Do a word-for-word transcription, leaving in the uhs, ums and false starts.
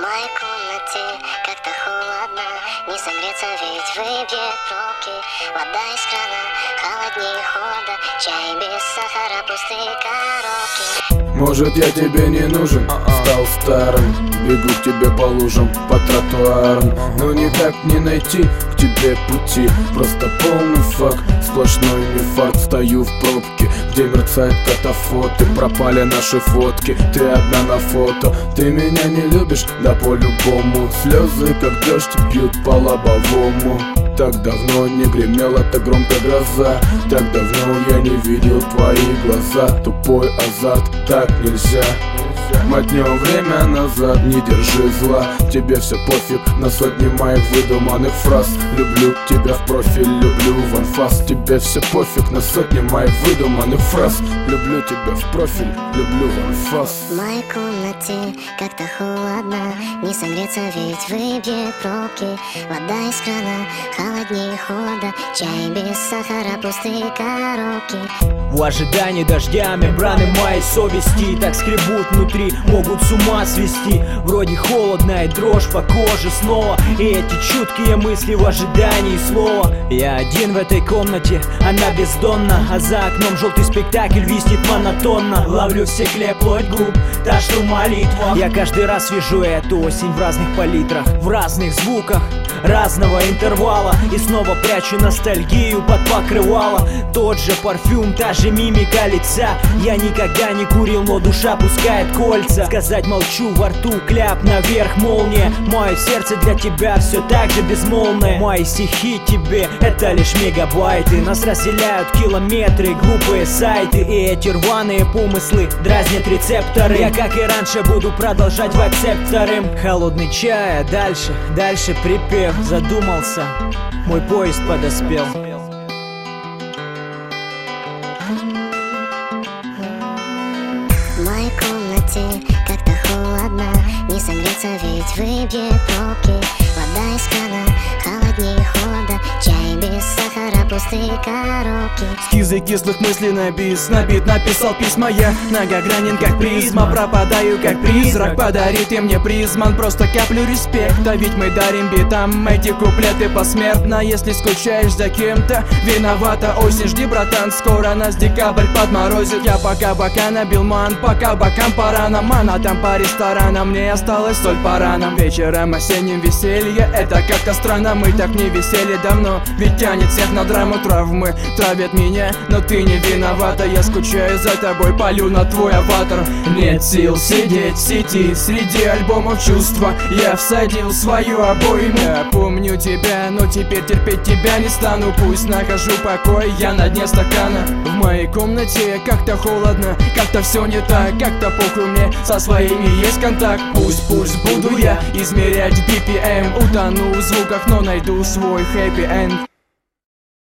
моей комнате как-то холодно, не согреться, ведь выбьет пробки. Вода из крана холоднее холода, чай без сахара, пустые коробки. Может, я тебе не нужен, стал старым, бегу к тебе по лужам, по тротуарам, но никак не найти к тебе пути. Просто полный факт, сплошной мифарт. Стою в пробке, где мерцают катафоты, пропали наши фотки, ты одна на фото. Ты меня не любишь, да по-любому. Слезы, как дождь, бьют по лобовому. Так давно не гремела так громко гроза, так давно я не видел твои глаза. Тупой азарт, так нельзя. Мотнем время назад, не держи зла. Тебе все пофиг на сотни моих выдуманных фраз. Люблю тебя в профиль, люблю в анфас. Тебе все пофиг на сотни моих выдуманных фраз. Люблю тебя в профиль, люблю в анфас. В моей комнате как-то холодно, не согреться, ведь выбьет пробки. Вода из крана холоднее холода, чай без сахара, пустые коробки. В ожидании дождя мембраны моей совести так скребут внутри, могут с ума свести. Вроде холодная дрожь по коже снова, и эти чуткие мысли в ожидании слова. Я один в этой комнате, она бездонна, а за окном желтый спектакль виснет монотонно. Ловлю в стекле плоть губ, та что молитва. Я каждый раз вижу эту осень в разных палитрах, в разных звуках, разного интервала. И снова прячу ностальгию под покрывало. Тот же парфюм, та же мимика лица. Я никогда не курил, но душа пускает кольца. Сказать молчу, во рту кляп, наверх молния. Мое сердце для тебя все так же безмолвное. Мои стихи тебе это лишь мегабайты. Нас разделяют километры, глупые сайты. И эти рваные помыслы дразнят рецепторы. Я, как и раньше, буду продолжать в акцепт вторым. Холодный чай, а дальше, дальше припев. Задумался, мой поезд подоспел. В моей комнате как-то холодно, не согреться, ведь выбьет пробки. Вода из крана холоднее холода, чай без сахара, пустые коробки. Скизы кислых мыслей на бис, на бит написал письма. Я многогранен как призма, пропадаю как призрак. Подари ты мне призман, просто каплю респекта. Ведь мы дарим битам эти куплеты посмертно. Если скучаешь за кем-то, виновата осень. Жди, братан, скоро нас декабрь подморозит. Я пока бока набил ман, пока бокам пора на ман. А там по ресторанам мне осталось соль по ранам. Вечером осенним веселье, это как-то странно. Мы так не висели давно, ведь тянет всех на драму. Травмы травят меня, но ты не виновата. Я скучаю за тобой, палю на твой аватар. Нет сил сидеть в сети, среди альбомов чувства я всадил свою обойму. Я помню тебя, но теперь терпеть тебя не стану. Пусть нахожу покой, я на дне стакана. В моей комнате как-то холодно, как-то все не так, как-то похуй мне, со своими есть контакт. Пусть пульс буду я измерять би пи эм, утону в звуках, но найду свой хэппи энд.